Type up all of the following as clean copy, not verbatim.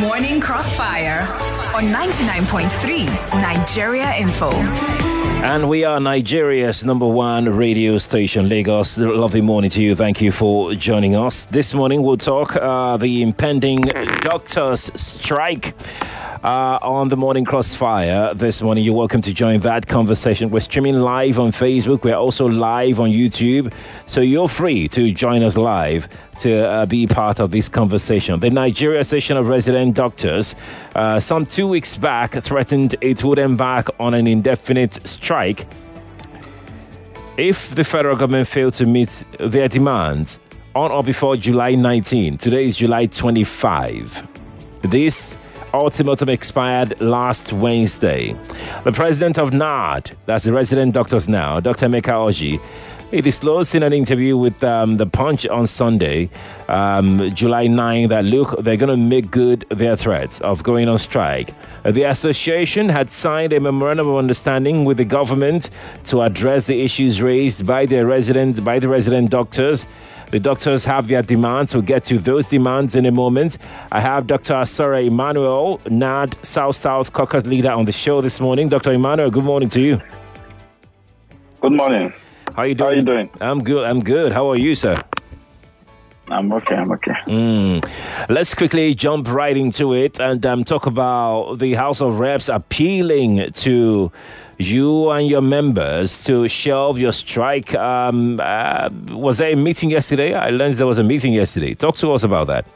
Morning Crossfire on 99.3 Nigeria Info. And we are Nigeria's number one radio station, Lagos. Lovely morning to you. Thank you for joining us. This morning we'll talk the impending doctors' strike on the Morning Crossfire. This morning you're welcome to join that conversation. We're streaming live on Facebook. We're also live on YouTube. So you're free to join us live to be part of this conversation. The Nigeria Association of Resident Doctors, some 2 weeks back, threatened it would embark on an indefinite strike if the federal government failed to meet their demands on or before July 19. Today is July 25. This ultimatum expired last Wednesday. The president of NARD, that's the Resident Doctors Now, Dr. Emeka Orji, he disclosed in an interview with The Punch on Sunday, July 9, that look, they're going to make good their threats of going on strike. The association had signed a memorandum of understanding with the government to address the issues raised by the resident doctors. The doctors have their demands. We'll get to those demands in a moment. I have Dr. Asora Emmanuel, NARD South Caucus leader, on the show this morning. Dr. Emmanuel, good morning to you. Good morning. How are you doing? I'm good. How are you, sir? I'm okay. Let's quickly jump right into it and talk about the House of Reps appealing to you and your members to shelve your strike. Was there a meeting yesterday? I learned there was a meeting yesterday. Talk to us about that.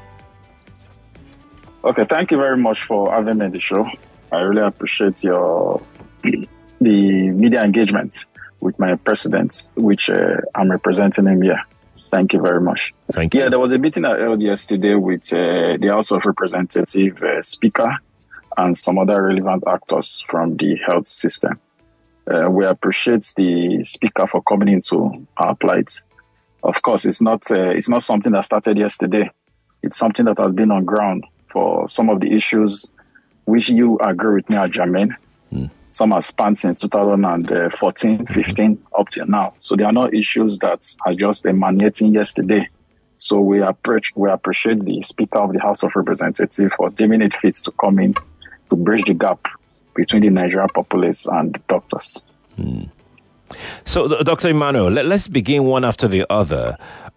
Okay, thank you very much for having me on the show. I really appreciate the media engagement with my president, which I'm representing him here. Thank you very much. Thank you. Yeah, there was a meeting I held yesterday with the House of Representative Speaker and some other relevant actors from the health system. We appreciate the Speaker for coming into our plight. Of course, it's not something that started yesterday. It's something that has been on ground for some of the issues which you agree with me are germane. Some have spanned since 2014, 15, up till now. So they are not issues that are just emanating yesterday. So we appreciate the Speaker of the House of Representatives for deeming it fit to come in to bridge the gap between the Nigerian populace and doctors. So, Dr. Emmanuel, let's begin one after the other.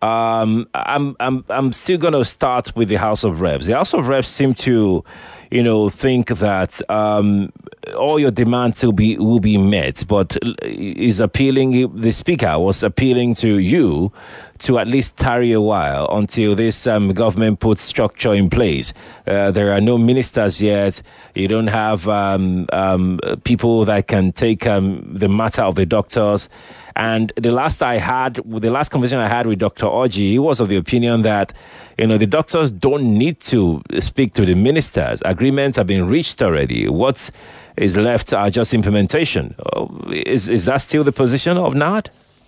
I'm still going to start with the House of Reps. The House of Reps seem to, think that all your demands will be met, but the Speaker was appealing to you to at least tarry a while until this government puts structure in place. There are no ministers yet. You don't have people that can take the matter of the doctors. And the last conversation I had with Dr. Orji, he was of the opinion that, the doctors don't need to speak to the ministers. Agreements have been reached already. What is left are just implementation. Is that still the position of NARD?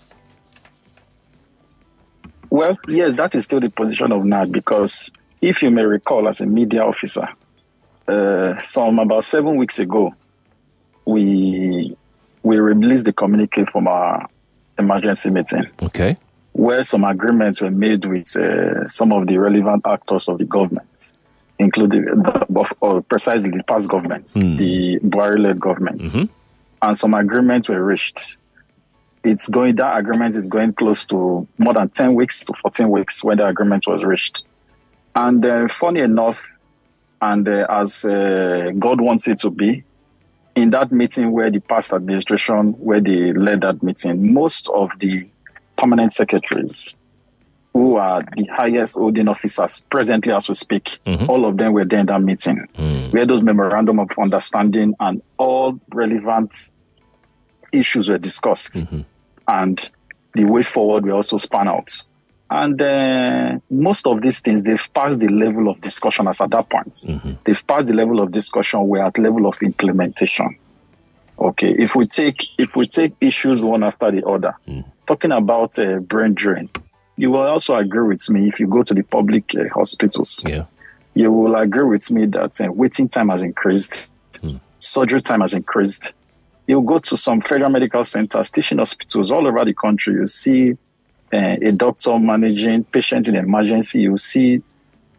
Well, yes, that is still the position of NARD, because if you may recall, as a media officer, about 7 weeks ago, we released the communique from our emergency meeting. Okay. Where some agreements were made with some of the relevant actors of the government, including precisely the past government, the Buhari-led government. And some agreements were reached. That agreement is going close to more than 10 weeks to 14 weeks when the agreement was reached. And funny enough, and as God wants it to be, in that meeting where the past administration, where they led that meeting, most of the permanent secretaries, who are the highest holding officers presently as we speak, all of them were there in that meeting, where those memorandum of understanding and all relevant issues were discussed. And the way forward will also span out. And most of these things, they've passed the level of discussion as at that point. They've passed the level of discussion, we're at level of implementation. Okay, if we take issues one after the other, talking about brain drain, you will also agree with me, if you go to the public hospitals, you will agree with me that waiting time has increased, surgery time has increased. You go to some federal medical centers, teaching hospitals all over the country, you see a doctor managing patients in emergency, you see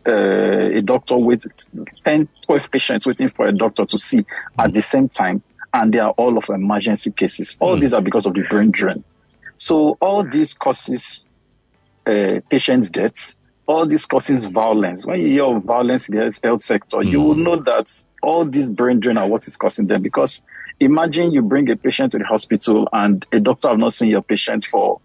a doctor with 10, 12 patients waiting for a doctor to see at the same time, and they are all of emergency cases. All these are because of the brain drain. So all this causes patients' deaths. All this causes violence. When you hear of violence in the health sector, you will know that all this brain drain are what is causing them. Because imagine you bring a patient to the hospital and a doctor have not seen your patient for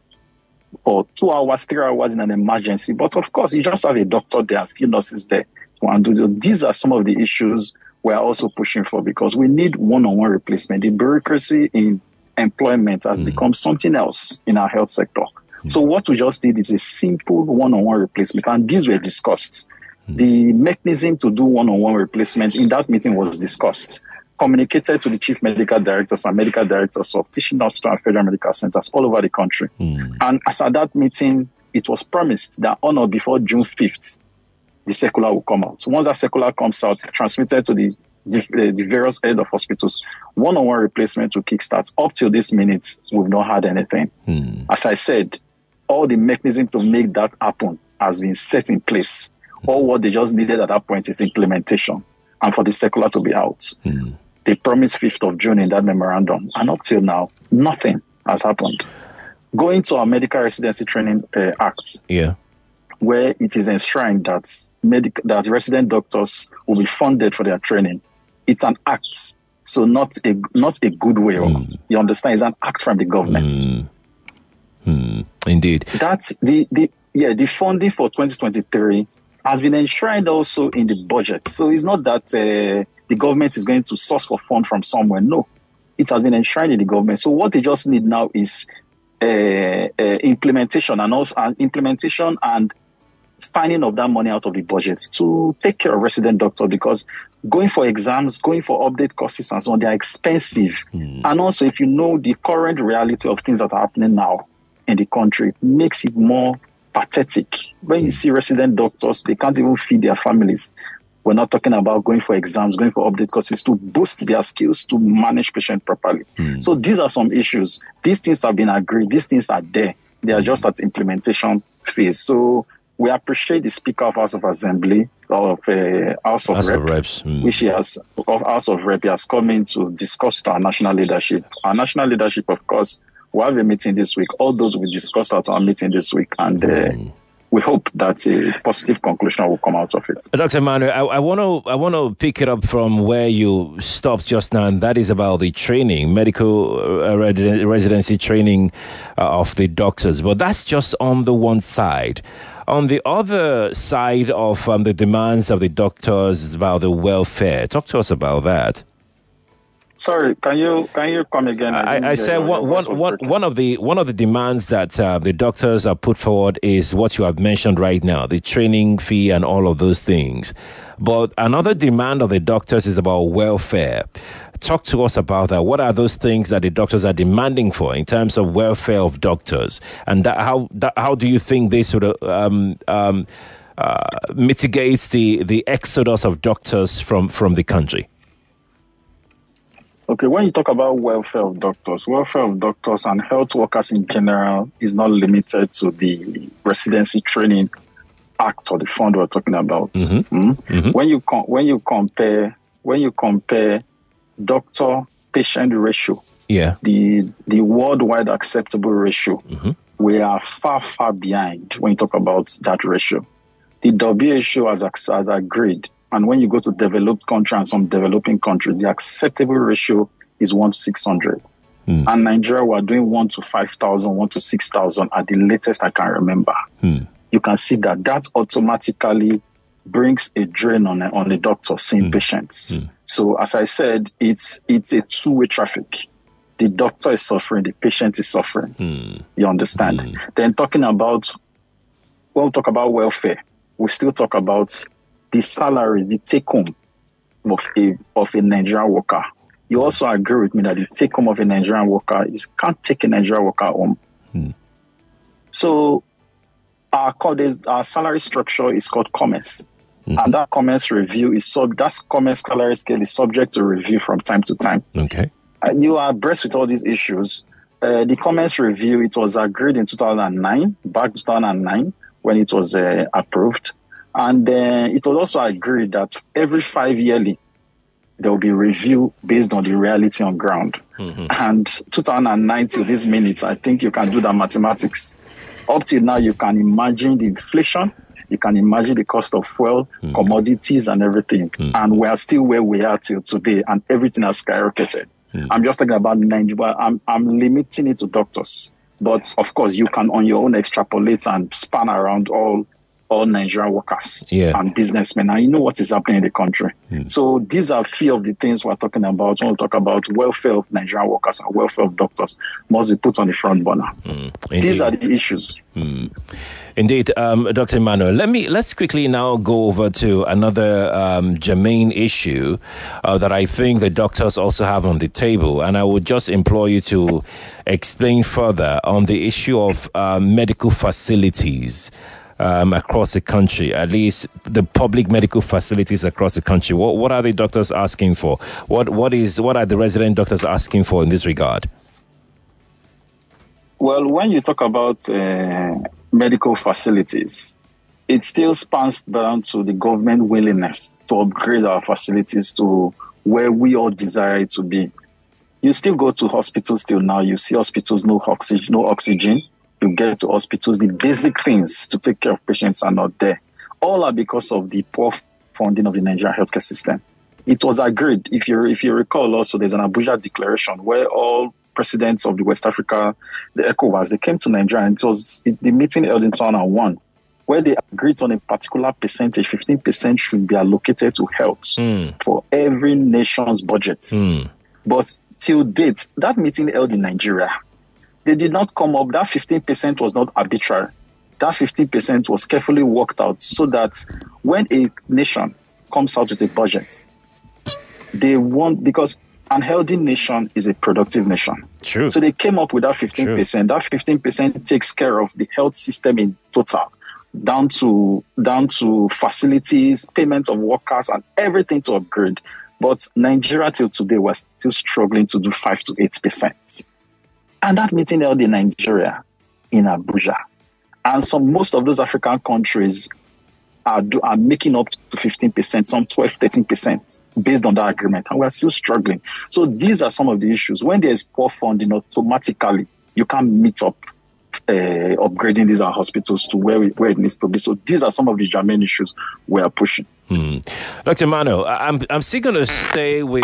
2 hours, 3 hours in an emergency. But of course, you just have a doctor there, a few nurses there to undo. These are some of the issues we're also pushing for, because we need one-on-one replacement. The bureaucracy in employment has become something else in our health sector. So what we just did is a simple one-on-one replacement, and these were discussed. The mechanism to do one-on-one replacement in that meeting was discussed, communicated to the chief medical directors and medical directors of teaching hospitals and federal medical centers all over the country. And as at that meeting, it was promised that on or before June 5th, the circular will come out. Once that circular comes out, transmitted to the various head of hospitals, one-on-one replacement will kickstart. Up till this minute, we've not had anything. As I said, all the mechanism to make that happen has been set in place. All what they just needed at that point is implementation and for the circular to be out. They promised 5th of June in that memorandum, and up till now, nothing has happened. Going to our Medical Residency Training Act, where it is enshrined that resident doctors will be funded for their training. It's an act, so not a good way. You understand? It's an act from the government. Indeed. That's the funding for 2023 has been enshrined also in the budget. So it's not that the government is going to source for fund from somewhere. No, it has been enshrined in the government. So what they just need now is implementation and finding of that money out of the budget to take care of resident doctors, because going for exams, going for update courses and so on, they are expensive. And also, if you know the current reality of things that are happening now in the country, it makes it more pathetic. When you see resident doctors, they can't even feed their families. We're not talking about going for exams, going for update courses to boost their skills to manage patients properly. So these are some issues. These things have been agreed. These things are there. They are just at implementation phase. So we appreciate the Speaker of House of Assembly of House of Reps, which he has come in to discuss with our national leadership. Our national leadership, of course, will have a meeting this week. All those will be discussed at our meeting this week, and we hope that a positive conclusion will come out of it. Dr. Emmanuel, I want to pick it up from where you stopped just now, and that is about the training, medical residency training of the doctors. But that's just on the one side. On the other side of the demands of the doctors is about the welfare. Talk to us about that. Sorry, can you come again? I said one of the demands that the doctors have put forward is what you have mentioned right now, the training fee and all of those things. But another demand of the doctors is about welfare. Talk to us about that. What are those things that the doctors are demanding for in terms of welfare of doctors, and how do you think this sort of mitigates the exodus of doctors from the country? Okay, when you talk about welfare of doctors and health workers in general is not limited to the Residency Training Act or the fund we're talking about. When you compare doctor-patient ratio, the worldwide acceptable ratio, we are far behind when you talk about that ratio. The WHO has agreed, and when you go to developed countries and some developing countries, the acceptable ratio is 1 to 600. And Nigeria, we're doing 1 to 5,000, 1 to 6,000 at the latest I can remember. You can see that automatically brings a drain on the doctor seeing patients. So as I said, it's a two-way traffic. The doctor is suffering, the patient is suffering. You understand? Then when we talk about welfare, we still talk about the salary, the take-home of a Nigerian worker. You also agree with me that the take-home of a Nigerian worker can't take a Nigerian worker home. So our salary structure is called COMES. And that COMES review that COMES salary scale is subject to review from time to time. Okay. You are abreast with all these issues. The COMES review, it was agreed in 2009, back 2009, when it was approved. And it was also agreed that every 5 yearly, there will be review based on the reality on ground. And 2009 till this minute, I think you can do the mathematics. Up till now, you can imagine the inflation, you can imagine the cost of fuel, commodities and everything. And we are still where we are till today, and everything has skyrocketed. I'm just talking about Nigeria. I'm limiting it to doctors. But of course, you can on your own extrapolate and span around all Nigerian workers and businessmen. And you know what is happening in the country. So these are few of the things we're talking about when we talk about welfare of Nigerian workers and welfare of doctors must be put on the front burner. These are the issues. Indeed, Dr. Emmanuel. Let's quickly now go over to another germane issue that I think the doctors also have on the table, and I would just implore you to explain further on the issue of medical facilities across the country, at least the public medical facilities across the country. What are the doctors asking for? What are the resident doctors asking for in this regard? Well, when you talk about medical facilities, it still spans down to the government willingness to upgrade our facilities to where we all desire it to be. You still go to hospitals till now. You see hospitals, no oxygen. You get to hospitals, the basic things to take care of patients are not there. All are because of the poor funding of the Nigerian healthcare system. It was agreed, if you recall also, there's an Abuja declaration where all presidents of the West Africa, the ECOWAS, they came to Nigeria, and the meeting held in 2001, where they agreed on a particular percentage, 15% should be allocated to health for every nation's budget. But till date, that meeting held in Nigeria, they did not come up. That 15% was not arbitrary. That 15% was carefully worked out so that when a nation comes out with a budget, they want, because an healthy nation is a productive nation. True. So they came up with that 15%. True. That 15% takes care of the health system in total, down to facilities, payment of workers, and everything to upgrade. But Nigeria till today, we're still struggling to do 5 to 8%. And that meeting held in Nigeria, in Abuja. And most of those African countries are making up to 15%, some 12, 13% based on that agreement. And we're still struggling. So these are some of the issues. When there's poor funding, automatically, you can't meet up upgrading these hospitals to where it needs to be. So these are some of the germane issues we are pushing. Dr. Emmanuel, I'm still going to stay with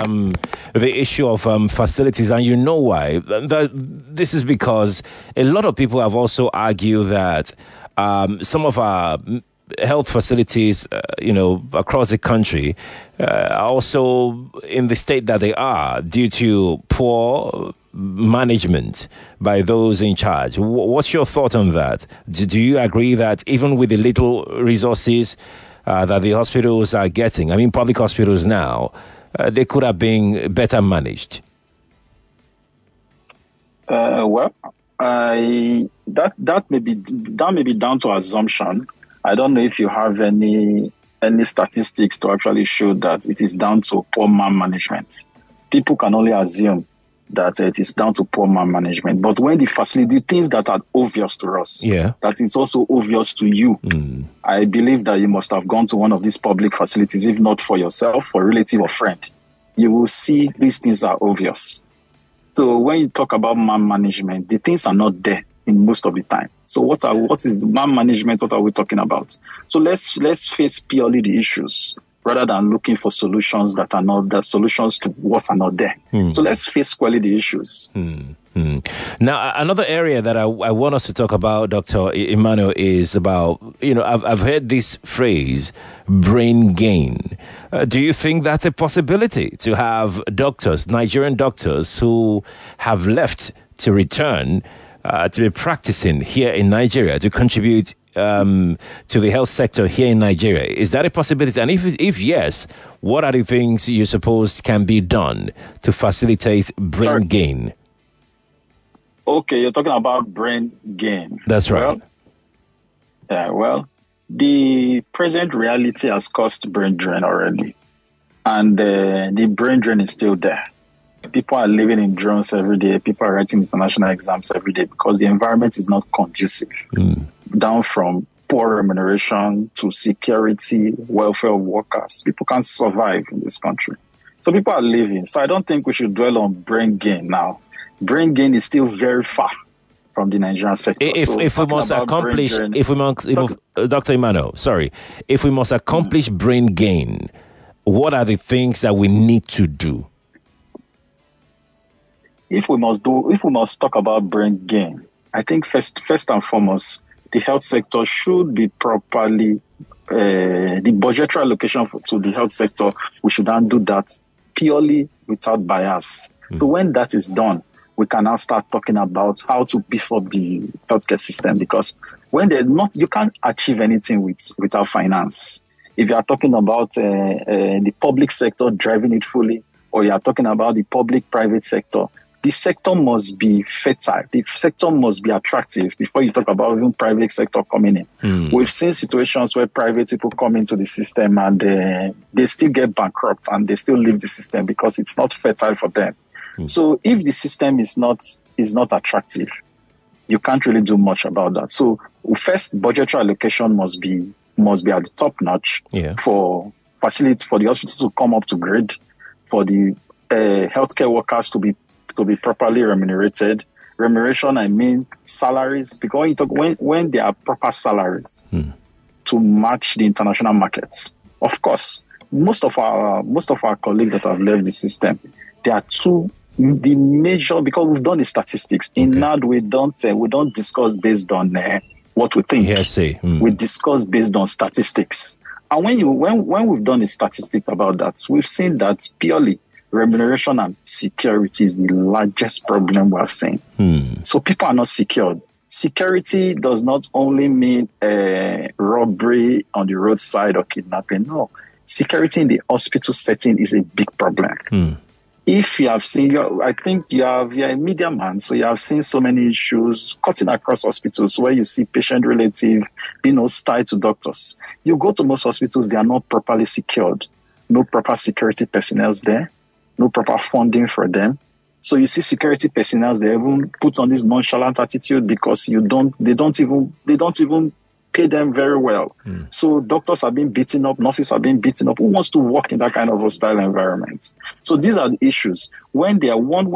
the issue of facilities, and you know why. This is because a lot of people have also argued that some of our health facilities, across the country, are also in the state that they are due to poor management by those in charge. What's your thought on that? Do you agree that even with the little resources that the hospitals are getting, I mean public hospitals now, they could have been better managed? That may be down to assumption. I don't know if you have any statistics to actually show that it is down to poor management. People can only assume that it is down to poor management. But when the things that are obvious to us, that is also obvious to you, I believe that you must have gone to one of these public facilities, if not for yourself, for a relative or friend. You will see these things are obvious. So when you talk about management, the things are not there in most of the time. So what is management? What are we talking about? So let's face purely the issues, rather than looking for solutions that are not the solutions to what are not there. So let's face squarely the issues. Now, another area that I want us to talk about, Dr. Emmanuel, is about, I've heard this phrase, brain gain. Do you think that's a possibility to have doctors, Nigerian doctors, who have left to return to be practicing here in Nigeria, to contribute to the health sector here in Nigeria? Is that a possibility? And if yes, what are the things you suppose can be done to facilitate brain gain? Okay, you're talking about brain gain. That's right. Well, the present reality has caused brain drain already. And the brain drain is still there. People are living in drones every day. People are writing international exams every day because the environment is not conducive. Down from poor remuneration to security, welfare of workers, people can't survive in this country. So people are leaving. So I don't think we should dwell on brain gain now. Brain gain is still very far from the Nigerian sector. If we must accomplish, Dr. Emmanuel, sorry, if we must accomplish brain gain, what are the things that we need to do? If we must talk about brain gain, I think first and foremost, the health sector should be properly, the budgetary allocation to the health sector, we should not do that purely without bias. So when that is done, we can now start talking about how to beef up the healthcare system, because when you can't achieve anything without finance. If you are talking about the public sector driving it fully, or you are talking about the public-private sector, the sector must be fertile. The sector must be attractive before you talk about even private sector coming in. We've seen situations where private people come into the system and they still get bankrupt and they still leave the system because it's not fertile for them. So if the system is not attractive, you can't really do much about that. So first, budgetary allocation must be at the top notch for facilities, for the hospitals to come up to grade, for the healthcare workers to be properly remunerated. Remuneration, I mean salaries, because when there are proper salaries to match the international markets. Of course, most of our colleagues that have left the system, there are the major, because we've done the statistics. In NAD, we don't discuss based on what we think. We discuss based on statistics. And when we've done a statistic about that, we've seen that purely remuneration and security is the largest problem we have seen. So people are not secured. Security does not only mean robbery on the roadside or kidnapping. No, security in the hospital setting is a big problem. If you have seen, I think you're a media man, so you have seen so many issues cutting across hospitals where you see patient relative being hostile to doctors. You go to most hospitals, they are not properly secured. No proper security personnel there. No proper funding for them. So you see security personnel, they even put on this nonchalant attitude because they don't even pay them very well. So doctors are being beaten up, nurses are being beaten up. Who wants to work in that kind of hostile environment? So these are the issues. When the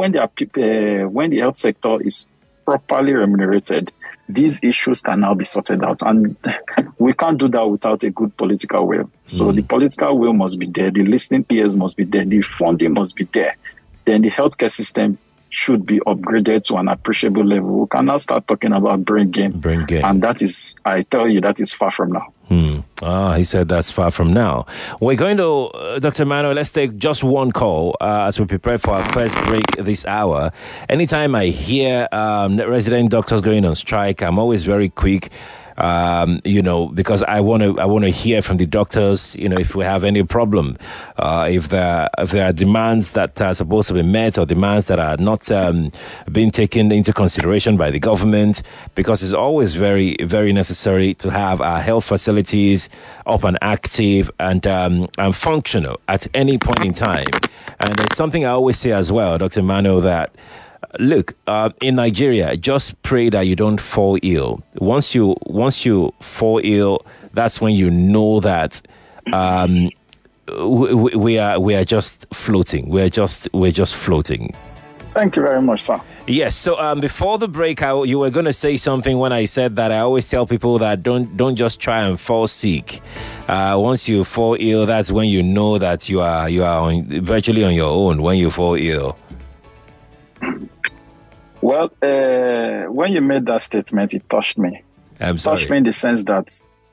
health sector is properly remunerated, these issues can now be sorted out. And we can't do that without a good political will. So the political will must be there, the listening ears must be there, the funding must be there. Then the healthcare system should be upgraded to an appreciable level. We can now start talking about brain gain. And that is, I tell you, that is far from now. He said that's far from now. We're going to, Dr. Emmanuel, let's take just one call as we prepare for our first break this hour. Anytime I hear resident doctors going on strike, I'm always very quick. Because I want to hear from the doctors, if we have any problem, if there are demands that are supposed to be met or demands that are not being taken into consideration by the government, because it's always very, very necessary to have our health facilities up and active and functional at any point in time. And there's something I always say as well, Dr. Emmanuel, that look, in Nigeria, just pray that you don't fall ill. Once you fall ill, that's when you know that we are just floating. We're just floating. Thank you very much, sir. Yes. So before the break, you were going to say something when I said that I always tell people that don't just try and fall sick. Once you fall ill, that's when you know that you are virtually on your own when you fall ill. Well, when you made that statement, it touched me. I'm sorry. Touched me in the sense that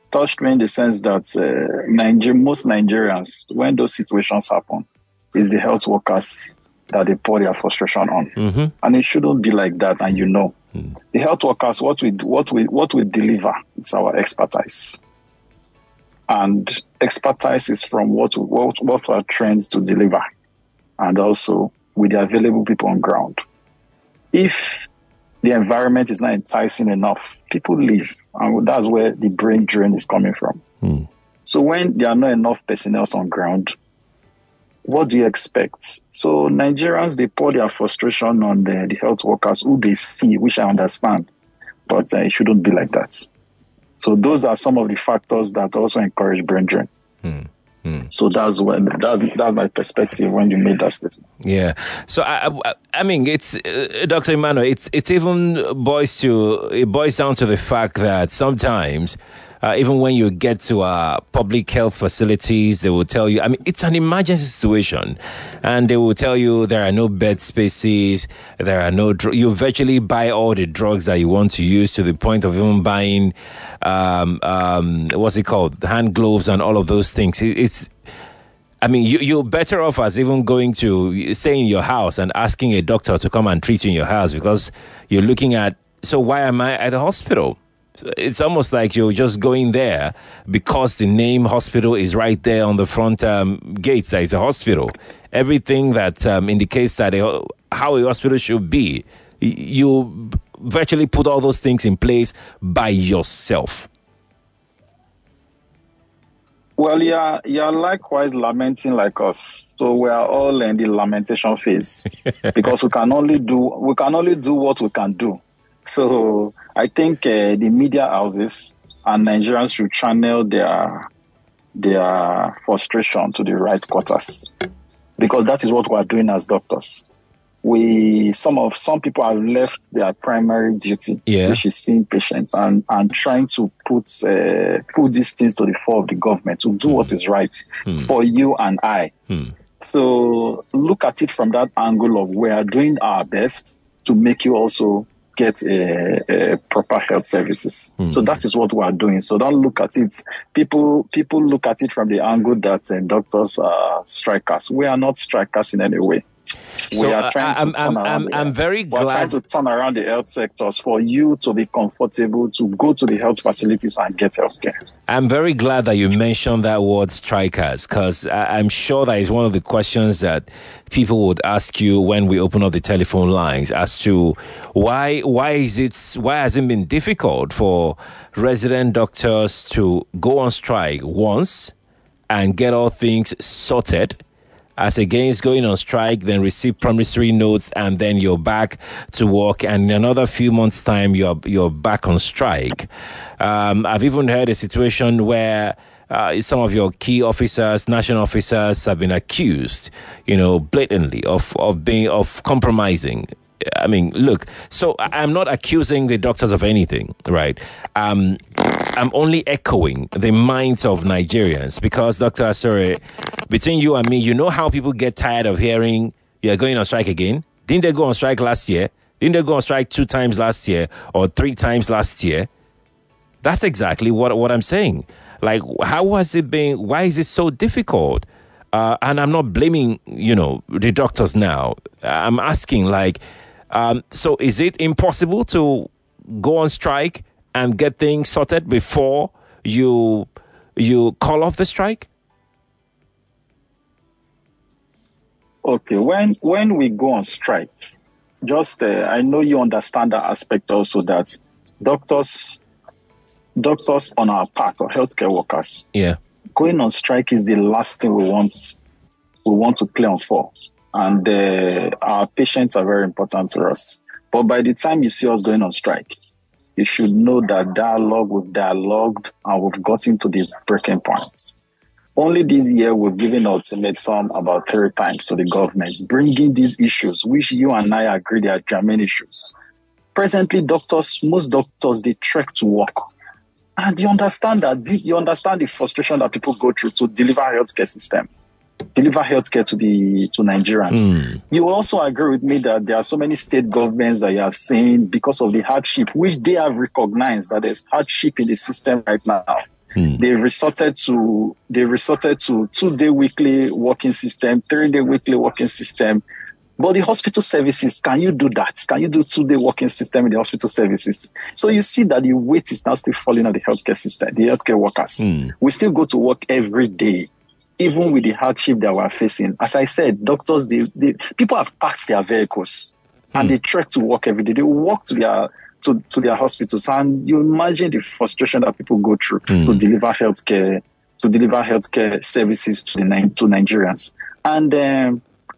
most Nigerians, when those situations happen, is the health workers that they pour their frustration on, and it shouldn't be like that. And the health workers, what we deliver, it's our expertise, and expertise is from what we are trained to deliver, and also with the available people on ground. If the environment is not enticing enough, people leave. And that's where the brain drain is coming from. So when there are not enough personnel on ground, what do you expect? So Nigerians, they pour their frustration on the health workers who they see, which I understand. But it shouldn't be like that. So those are some of the factors that also encourage brain drain. So that's my perspective when you made that statement. Yeah. So I mean, it's Dr. Emmanuel. It boils down to the fact that sometimes, even when you get to public health facilities, they will tell you. I mean, it's an emergency situation, and they will tell you there are no bed spaces. There are no. You virtually buy all the drugs that you want to use, to the point of even buying, what's it called, hand gloves and all of those things. I mean, you're better off as even going to stay in your house and asking a doctor to come and treat you in your house, because you're looking at, so why am I at the hospital? It's almost like you're just going there because the name hospital is right there on the front gates. That is a hospital. Everything that indicates that how a hospital should be, you virtually put all those things in place by yourself. Well, you're likewise lamenting like us. So we are all in the lamentation phase because we can only do what we can do. So I think the media houses and Nigerians should channel their frustration to the right quarters, because that is what we are doing as doctors. Some people have left their primary duty, which is seeing patients, and trying to put these things to the fore of the government to do what is right for you and I. So look at it from that angle of we are doing our best to make you also get proper health services. So that is what we are doing. So don't look at it. People look at it from the angle that doctors are strikers. We are not strikers in any way. So I'm very glad. We're trying to turn around the health sectors for you to be comfortable to go to the health facilities and get health care. I'm very glad that you mentioned that word strikers, because I'm sure that is one of the questions that people would ask you when we open up the telephone lines as to why has it been difficult for resident doctors to go on strike once and get all things sorted, as against going on strike, then receive promissory notes, and then you're back to work, and in another few months' time, you're back on strike. I've even heard a situation where some of your key officers, national officers, have been accused, blatantly of compromising. I mean, look, so I'm not accusing the doctors of anything, right? I'm only echoing the minds of Nigerians, because, Dr. Asore, between you and me, you know how people get tired of hearing you're going on strike again? Didn't they go on strike last year? Didn't they go on strike 2 times last year or 3 times last year? That's exactly what I'm saying. Like, how has it been? Why is it so difficult? And I'm not blaming, the doctors now. I'm asking, so is it impossible to go on strike and get things sorted before you call off the strike? Okay, when we go on strike, I know you understand that aspect also, that doctors on our part, or healthcare workers, going on strike is the last thing we want to play on for. And our patients are very important to us. But by the time you see us going on strike, you should know that we've dialogued and we've gotten to the breaking points. Only this year, we've given ultimatum about 3 times to the government, bringing these issues, which you and I agree they are germane issues. Presently, most doctors, they trek to work. And you understand the frustration that people go through to deliver healthcare to Nigerians. You will also agree with me that there are so many state governments that you have seen, because of the hardship, which they have recognized that there's hardship in the system right now. They resorted to 2-day weekly working system, 3-day weekly working system. But the hospital services, can you do that? Can you do 2-day working system in the hospital services? So you see that the weight is now still falling on the healthcare system, the healthcare workers. We still go to work every day, even with the hardship that we're facing. As I said, doctors, people have packed their vehicles and they trek to work every day. They walk to their hospitals, and you imagine the frustration that people go through to deliver healthcare services to Nigerians. And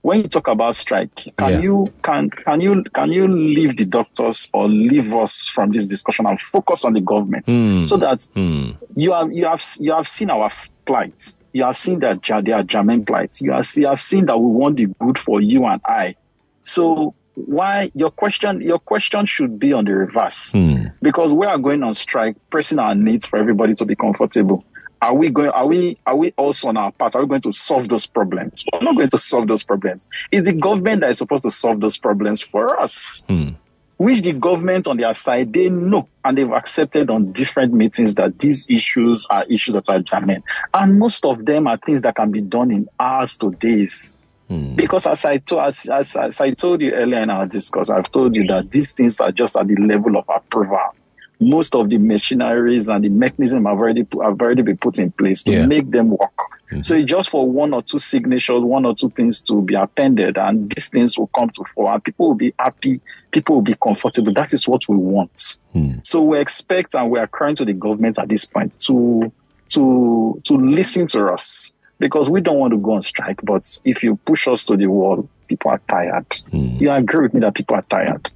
when you talk about strike, can you leave the doctors or leave us from this discussion and focus on the government so that you have seen our plight. You have seen that their German plight. You have seen that we want the good for you and I. So why your question should be on the reverse, because we are going on strike, pressing our needs for everybody to be comfortable. Are we also on our part? Are we going to solve those problems? We're not going to solve those problems. It's the government that is supposed to solve those problems for us. Which the government on their side, they know and they've accepted on different meetings that these issues are issues that are germane. And most of them are things that can be done in hours to days. Because as I told you earlier in our discourse, I've told you that these things are just at the level of approval. Most of the machineries and the mechanism have already been put in place to make them work. So it's just for one or two signatures, one or two things to be appended, and these things will come to fore. People will be happy. People will be comfortable. That is what we want. So we expect and we are crying to the government at this point to listen to us, because we don't want to go on strike. But if you push us to the wall, people are tired. You agree with me that people are tired?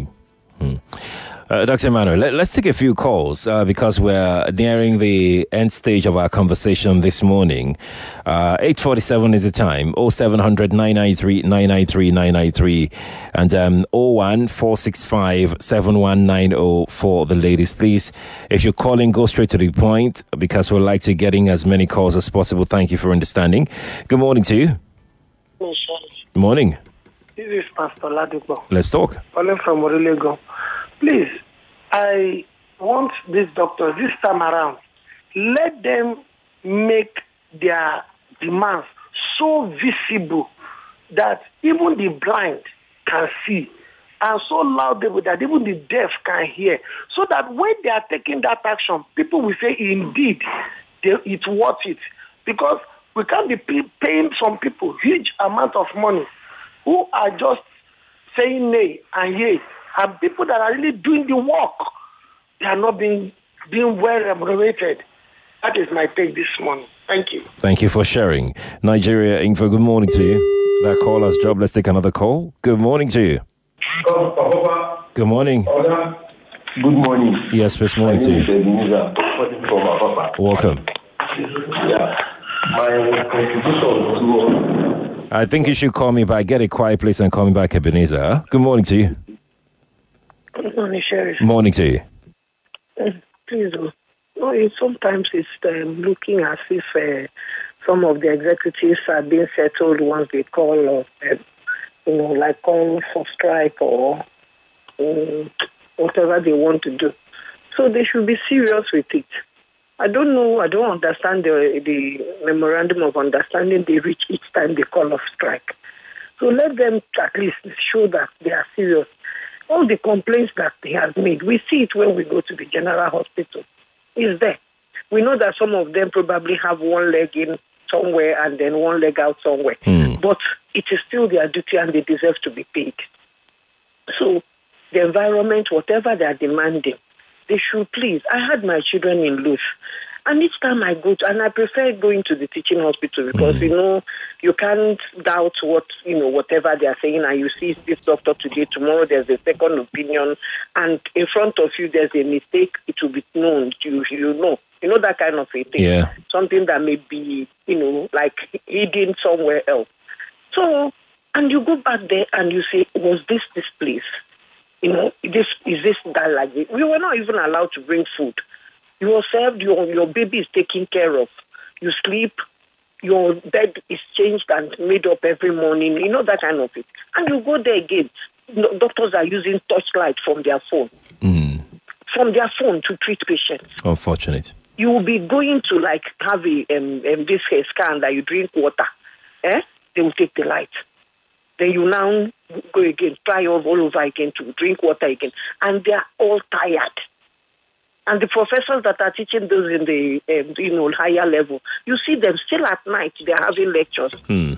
Dr. Emmanuel, let's take a few calls because we're nearing the end stage of our conversation this morning. 8:47 is the time. 0700 993 993 993 and 01465 7190 for the ladies. Please, if you're calling, go straight to the point because we'd like to get in as many calls as possible. Thank you for understanding. Good morning to you. Good morning. This is Pastor Ladipo. Let's talk. Calling from Orelego. Please, I want these doctors this time around, let them make their demands so visible that even the blind can see, and so loud that even the deaf can hear, so that when they are taking that action, people will say, indeed, it's worth it. Because we can't be paying some people huge amount of money who are just saying nay and yea. And people that are really doing the work, they are not being well remunerated. That is my take this morning. Thank you. Thank you for sharing. Nigeria Info, good morning to you. That call has dropped. Let's take another call. Good morning to you. Good morning. Good morning. Yes, this morning to you. Welcome. My contribution. I think you should call me back. Get a quiet place and call me back, Ebenezer. Good morning to you. Good morning, Sheriff. Morning to you. Please, sometimes it's looking as if some of the executives are being settled once they call, like call for strike or whatever they want to do. So they should be serious with it. I don't know. I don't understand the memorandum of understanding they reach each time they call off strike. So let them at least show that they are serious. All the complaints that he has made, we see it when we go to the general hospital. It's there. We know that some of them probably have one leg in somewhere and then one leg out somewhere. But it is still their duty and they deserve to be paid. So the environment, whatever they are demanding, they should please. I had my children in Luth. And each time I go to, and I prefer going to the teaching hospital because, you can't doubt whatever they are saying, and you see this doctor today, tomorrow there's a second opinion, and in front of you there's a mistake, it will be known, you know that kind of a thing. Yeah. Something that may be, like hidden somewhere else. So, and you go back there and you say, was this place? Is this that like this? We were not even allowed to bring food. You are served, your baby is taken care of. You sleep, your bed is changed and made up every morning, that kind of thing. And you go there again. Doctors are using torchlight from their phone. From their phone to treat patients. Unfortunate. You will be going to have this scan that you drink water. They will take the light. Then you now go again, try all over again to drink water again. And they are all tired. And the professors that are teaching those in the higher level, you see them still at night. They're having lectures.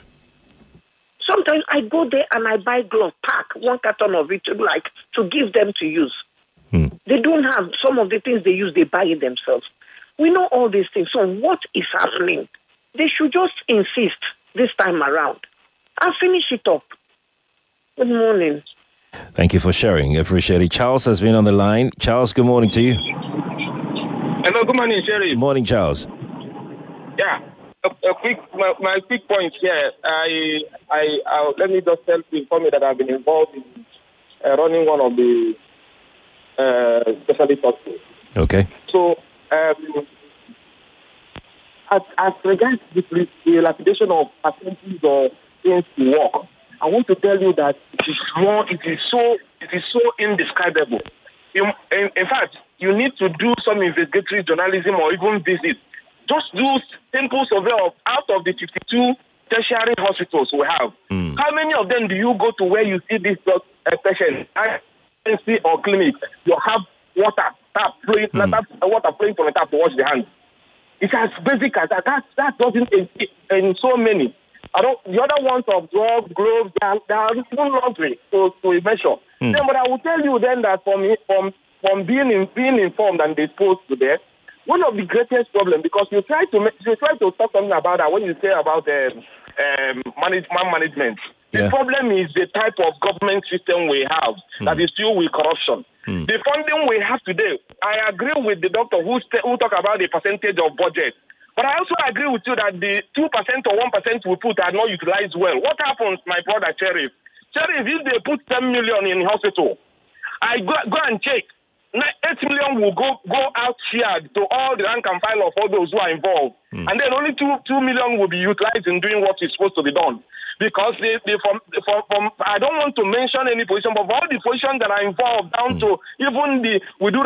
Sometimes I go there and I buy glove pack, one carton of it, to give them to use. They don't have some of the things they use. They buy it themselves. We know all these things. So what is happening? They should just insist this time around. and finish it up. Good morning. Thank you for sharing. Appreciate it. Charles has been on the line. Charles, good morning to you. Hello, good morning, Sherry. Morning, Charles. Yeah, my quick point here. Let me just inform you that I've been involved in running one of the specialist hospitals. Okay. So, as regards the lapidation of facilities or things to work, I want to tell you that it is so indescribable. In fact, you need to do some investigatory journalism or even visit. Just do simple survey of out of the 52 tertiary hospitals we have. How many of them do you go to where you see this patient or clinic? You have water flowing from the tap to wash the hands. It's as basic as that. That doesn't exist in so many. The other ones of drugs, gloves, they are even laundry to a measure. Then, but I will tell you then that from being informed and disposed to that, one of the greatest problems, because you try to talk something about that when you say about management. Yeah. The problem is the type of government system we have that is filled with corruption. The funding we have today, I agree with the doctor who talk about the percentage of budget. But I also agree with you that the 2% or 1% we put are not utilized well. What happens, my brother Sheriff? Sheriff, if they put 10 million in hospital, I go and check. 8 million will go out shared to all the rank and file of all those who are involved. And then only 2 million will be utilized in doing what is supposed to be done. Because I don't want to mention any position, but all the positions that are involved, down to even the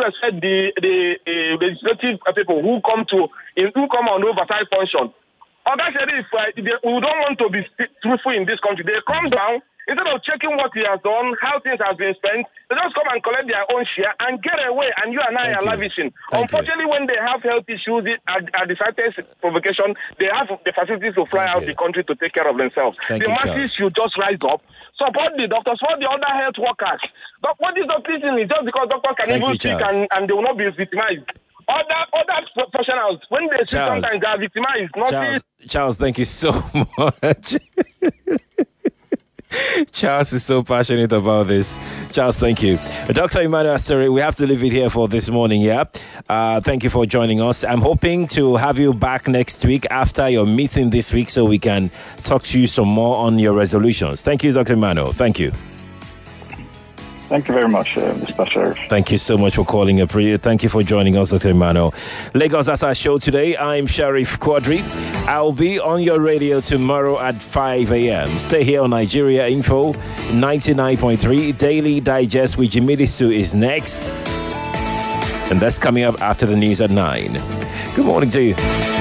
legislative people who come on oversight function. Other Sheriff, we don't want to be truthful in this country. They come down. Instead of checking what he has done, how things have been spent, they just come and collect their own share and get away, and you and I are lavishing. Unfortunately, when they have health issues at the slightest provocation, they have the facilities to fly out the country to take care of themselves. The masses should just rise up, support the doctors, support the other health workers. But what is not listening is just because doctors can even speak and they will not be victimized. Other professionals, when they speak, sometimes they are victimized. Charles, thank you so much. Charles is so passionate about this. Charles, thank you. Dr. Emmanuel Asare, we have to leave it here for this morning, yeah? Thank you for joining us. I'm hoping to have you back next week after your meeting this week so we can talk to you some more on your resolutions. Thank you, Dr. Emmanuel. Thank you. Thank you very much, Mr. Sheriff. Thank you so much for calling. Thank you for joining us, Dr. Emmanuel. Lagos, that's our show today. I'm Sheriff Quadri. I'll be on your radio tomorrow at 5 a.m. Stay here on Nigeria Info 99.3. Daily Digest with Jimmy Disu is next. And that's coming up after the news at 9. Good morning to you.